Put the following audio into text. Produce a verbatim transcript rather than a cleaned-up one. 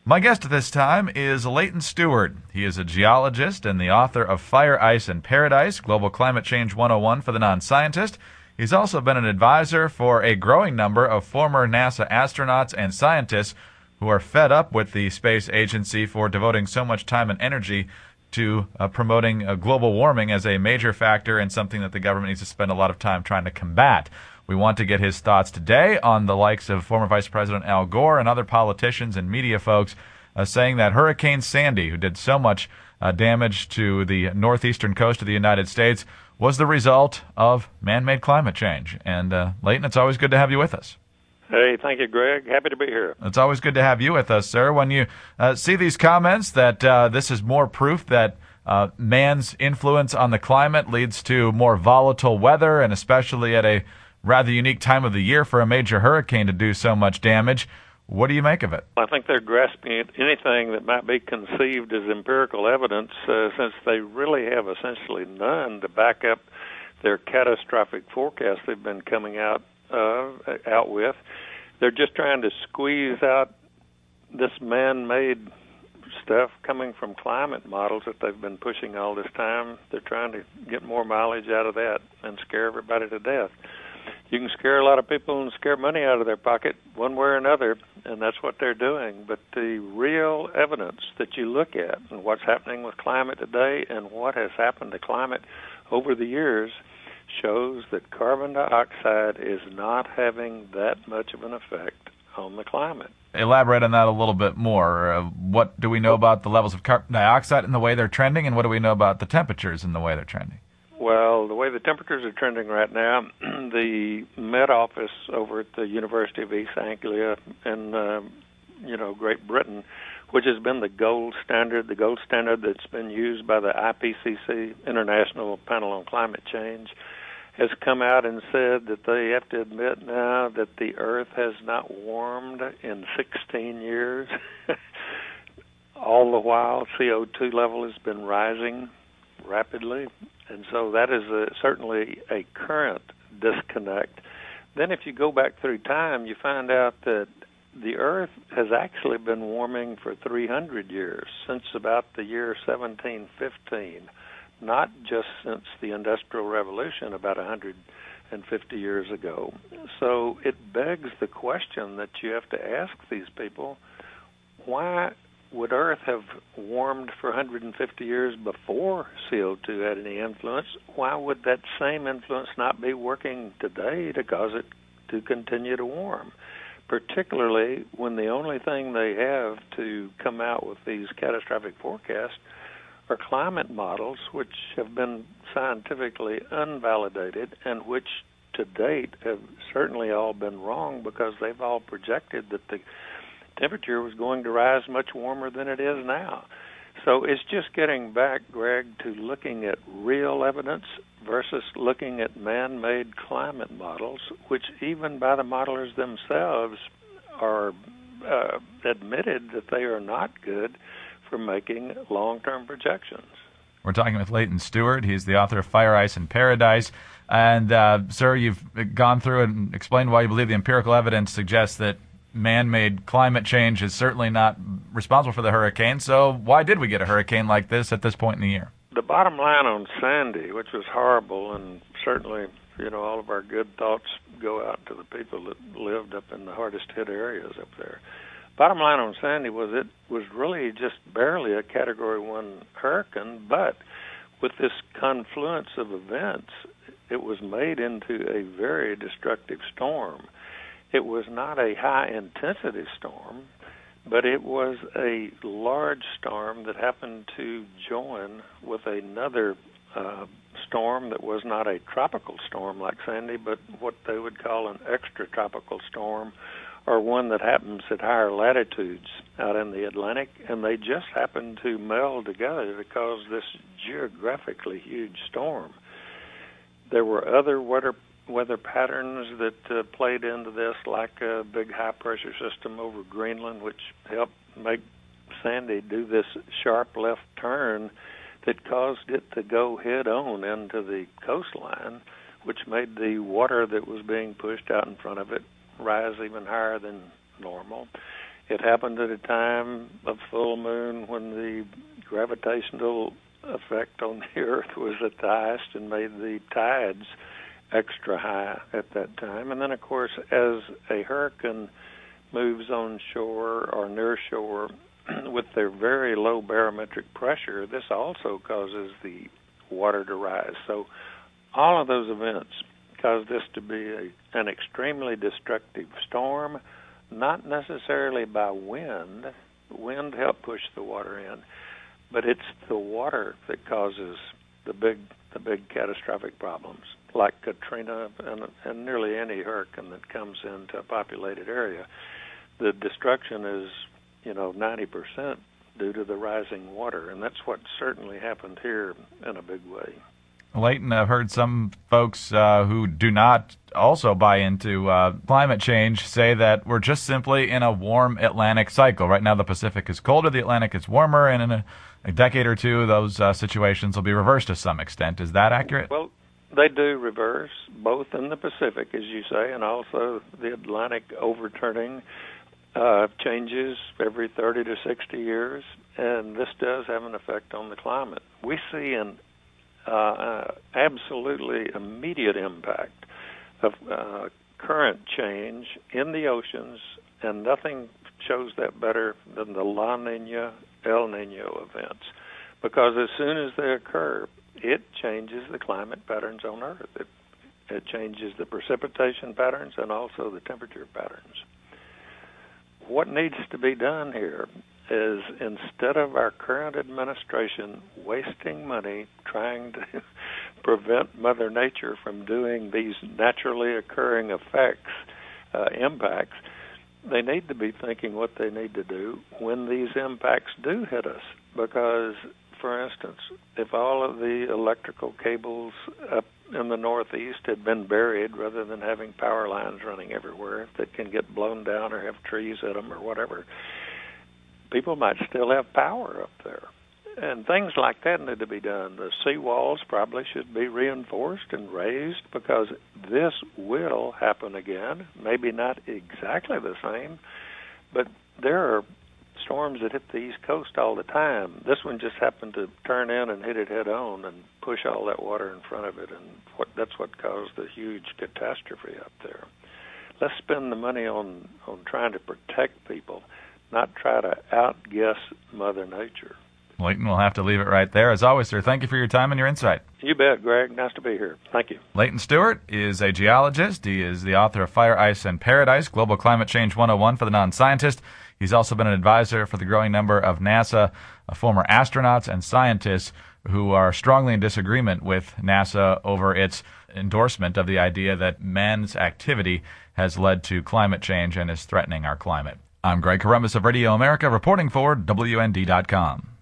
My guest at this time is Leighton Stewart. He is a geologist and the author of Fire, Ice, and Paradise, Global Climate Change one oh one for the Non-Scientist. He's also been an advisor for a growing number of former NASA astronauts and scientists who are fed up with the space agency for devoting so much time and energy to uh, promoting uh, global warming as a major factor and something that the government needs to spend a lot of time trying to combat. We want to get his thoughts today on the likes of former Vice President Al Gore and other politicians and media folks uh, saying that Hurricane Sandy, who did so much uh, damage to the northeastern coast of the United States, was the result of man-made climate change. And uh, Leighton, it's always good to have you with us. Hey, thank you, Greg. Happy to be here. It's always good to have you with us, sir. When you uh, see these comments that uh, this is more proof that uh, man's influence on the climate leads to more volatile weather, and especially at a rather unique time of the year for a major hurricane to do so much damage, what do you make of it? I think they're grasping at anything that might be conceived as empirical evidence, uh, since they really have essentially none to back up their catastrophic forecast they've been coming out uh, out with. They're just trying to squeeze out this man-made stuff coming from climate models that they've been pushing all this time. They're trying to get more mileage out of that and scare everybody to death. You can scare a lot of people and scare money out of their pocket one way or another, and that's what they're doing. But the real evidence that you look at and what's happening with climate today and what has happened to climate over the years shows that carbon dioxide is not having that much of an effect on the climate. Elaborate on that a little bit more. Uh, what do we know about the levels of carbon dioxide and the way they're trending, and what do we know about the temperatures and the way they're trending? Well, the way the temperatures are trending right now, the Met Office over at the University of East Anglia in, uh, you know, Great Britain, which has been the gold standard, the gold standard that's been used by the I P C C, International Panel on Climate Change, has come out and said that they have to admit now that the Earth has not warmed in sixteen years. All the while, C O two level has been rising rapidly. And so that is a, certainly a current disconnect. Then if you go back through time, you find out that the Earth has actually been warming for three hundred years, since about the year seventeen fifteen, not just since the Industrial Revolution about one hundred fifty years ago. So it begs the question that you have to ask these people, why would Earth have warmed for one hundred fifty years before C O two had any influence? Why would that same influence not be working today to cause it to continue to warm? Particularly when the only thing they have to come out with these catastrophic forecasts are climate models, which have been scientifically unvalidated and which to date have certainly all been wrong, because they've all projected that the temperature was going to rise much warmer than it is now. So it's just getting back, Greg, to looking at real evidence versus looking at man-made climate models, which even by the modelers themselves are uh, admitted that they are not good for making long-term projections. We're talking with Leighton Stewart. He's the author of Fire, Ice, and Paradise. And, uh, sir, you've gone through and explained why you believe the empirical evidence suggests that man-made climate change is certainly not responsible for the hurricane. So why did we get a hurricane like this at this point in the year? The bottom line on Sandy, which was horrible, and certainly, you know, all of our good thoughts go out to the people that lived up in the hardest hit areas up there. Bottom line on Sandy was it was really just barely a Category one hurricane, but with this confluence of events, it was made into a very destructive storm. It was not a high-intensity storm, but it was a large storm that happened to join with another uh, storm that was not a tropical storm like Sandy, but what they would call an extratropical storm, or one that happens at higher latitudes out in the Atlantic, and they just happened to meld together to cause this geographically huge storm. There were other weather weather patterns that uh, played into this, like a big high-pressure system over Greenland, which helped make Sandy do this sharp left turn that caused it to go head-on into the coastline, which made the water that was being pushed out in front of it rise even higher than normal. It happened at a time of full moon when the gravitational effect on the Earth was at the highest and made the tides extra high at that time. And then, of course, as a hurricane moves on shore or near shore with their very low barometric pressure, this also causes the water to rise. So all of those events cause this to be a, an extremely destructive storm, not necessarily by wind. Wind helps push the water in, but it's the water that causes the big the big catastrophic problems, like Katrina and, and nearly any hurricane that comes into a populated area. The destruction is, you know, ninety percent due to the rising water, and that's what certainly happened here in a big way. Leighton, I've heard some folks uh, who do not also buy into uh, climate change say that we're just simply in a warm Atlantic cycle. Right now the Pacific is colder, the Atlantic is warmer, and in a, a decade or two those uh, situations will be reversed to some extent. Is that accurate? Well, they do reverse, both in the Pacific, as you say, and also the Atlantic overturning uh, changes every thirty to sixty years, and this does have an effect on the climate. We see an uh, absolutely immediate impact of uh, current change in the oceans, and nothing shows that better than the La Nina, El Nino events, because as soon as they occur, it changes the climate patterns on Earth. It, it changes the precipitation patterns and also the temperature patterns. What needs to be done here is, instead of our current administration wasting money trying to prevent Mother Nature from doing these naturally occurring effects, uh, impacts, they need to be thinking what they need to do when these impacts do hit us. Because, for instance, if all of the electrical cables up in the Northeast had been buried rather than having power lines running everywhere that can get blown down or have trees in them or whatever, people might still have power up there. And things like that need to be done. The seawalls probably should be reinforced and raised, because this will happen again. Maybe not exactly the same, but there are storms that hit the East Coast all the time. This one just happened to turn in and hit it head on and push all that water in front of it, and what, that's what caused the huge catastrophe up there. Let's spend the money on, on trying to protect people, not try to outguess Mother Nature. Leighton, we'll have to leave it right there. As always, sir, thank you for your time and your insight. You bet, Greg. Nice to be here. Thank you. Leighton Stewart is a geologist. He is the author of Fire, Ice, and Paradise, Global Climate Change one oh one for the non-scientist. He's also been an advisor for the growing number of NASA uh, former astronauts and scientists who are strongly in disagreement with NASA over its endorsement of the idea that man's activity has led to climate change and is threatening our climate. I'm Greg Corombos of Radio America, reporting for W N D dot com.